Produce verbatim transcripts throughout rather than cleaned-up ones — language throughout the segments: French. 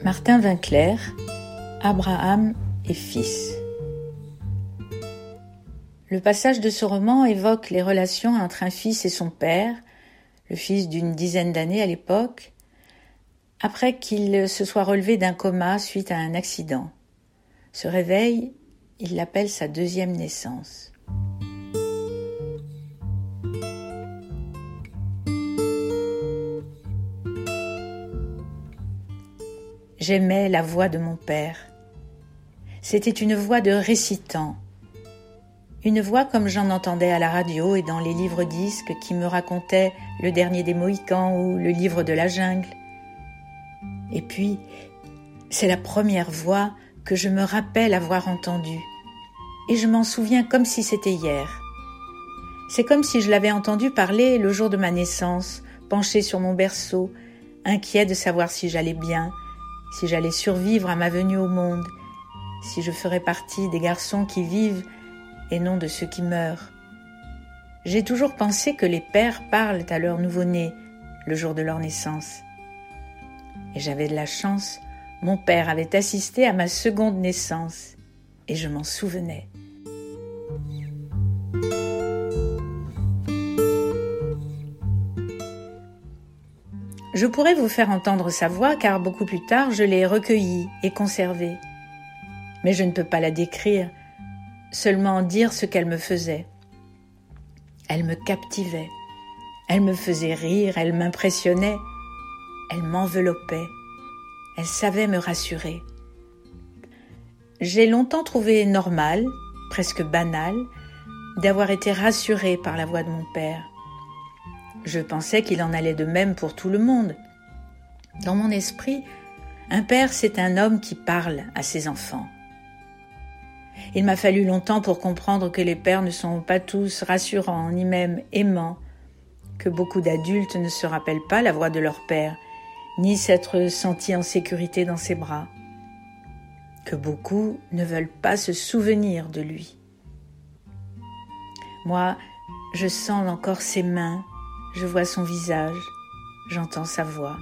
Martin Winkler, Abraham et fils. Le passage de ce roman évoque les relations entre un fils et son père, le fils d'une dizaine d'années à l'époque, après qu'il se soit relevé d'un coma suite à un accident. Ce réveil, il l'appelle sa deuxième naissance. J'aimais la voix de mon père. C'était une voix de récitant, une voix comme j'en entendais à la radio et dans les livres-disques qui me racontaient Le Dernier des Mohicans ou Le Livre de la Jungle. Et puis, c'est la première voix que je me rappelle avoir entendue, et je m'en souviens comme si c'était hier. C'est comme si je l'avais entendu parler le jour de ma naissance, penché sur mon berceau, inquiet de savoir si j'allais bien, si j'allais survivre à ma venue au monde, si je ferais partie des garçons qui vivent et non de ceux qui meurent. J'ai toujours pensé que les pères parlent à leur nouveau-né le jour de leur naissance. Et j'avais de la chance, mon père avait assisté à ma seconde naissance et je m'en souvenais. Je pourrais vous faire entendre sa voix car beaucoup plus tard je l'ai recueillie et conservée. Mais je ne peux pas la décrire, seulement dire ce qu'elle me faisait. Elle me captivait, elle me faisait rire, elle m'impressionnait, elle m'enveloppait, elle savait me rassurer. J'ai longtemps trouvé normal, presque banal, d'avoir été rassurée par la voix de mon père. Je pensais qu'il en allait de même pour tout le monde. Dans mon esprit, un père, c'est un homme qui parle à ses enfants. Il m'a fallu longtemps pour comprendre que les pères ne sont pas tous rassurants, ni même aimants, que beaucoup d'adultes ne se rappellent pas la voix de leur père, ni s'être sentis en sécurité dans ses bras, que beaucoup ne veulent pas se souvenir de lui. Moi, je sens encore ses mains, je vois son visage, j'entends sa voix.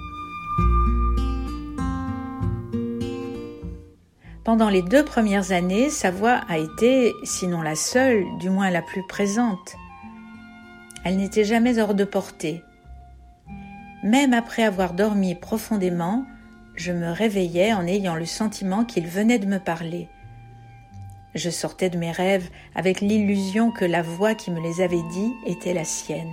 Pendant les deux premières années, sa voix a été, sinon la seule, du moins la plus présente. Elle n'était jamais hors de portée. Même après avoir dormi profondément, je me réveillais en ayant le sentiment qu'il venait de me parler. Je sortais de mes rêves avec l'illusion que la voix qui me les avait dit était la sienne.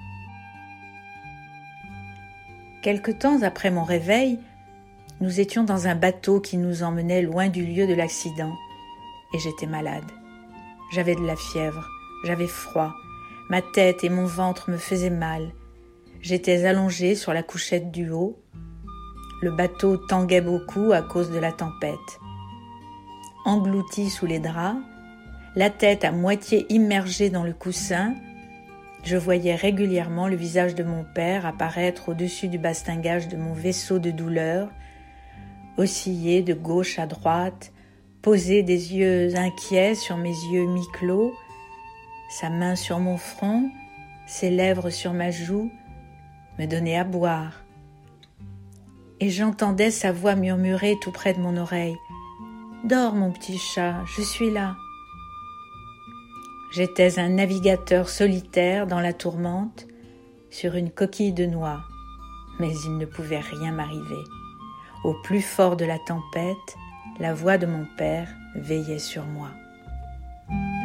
Quelque temps après mon réveil, nous étions dans un bateau qui nous emmenait loin du lieu de l'accident, et j'étais malade. J'avais de la fièvre, j'avais froid, ma tête et mon ventre me faisaient mal. J'étais allongée sur la couchette du haut. Le bateau tanguait beaucoup à cause de la tempête. Engloutie sous les draps, la tête à moitié immergée dans le coussin, je voyais régulièrement le visage de mon père apparaître au-dessus du bastingage de mon vaisseau de douleur, osciller de gauche à droite, poser des yeux inquiets sur mes yeux mi-clos, sa main sur mon front, ses lèvres sur ma joue, me donner à boire. Et j'entendais sa voix murmurer tout près de mon oreille « Dors mon petit chat, je suis là ». J'étais un navigateur solitaire dans la tourmente, sur une coquille de noix, mais il ne pouvait rien m'arriver. Au plus fort de la tempête, la voix de mon père veillait sur moi.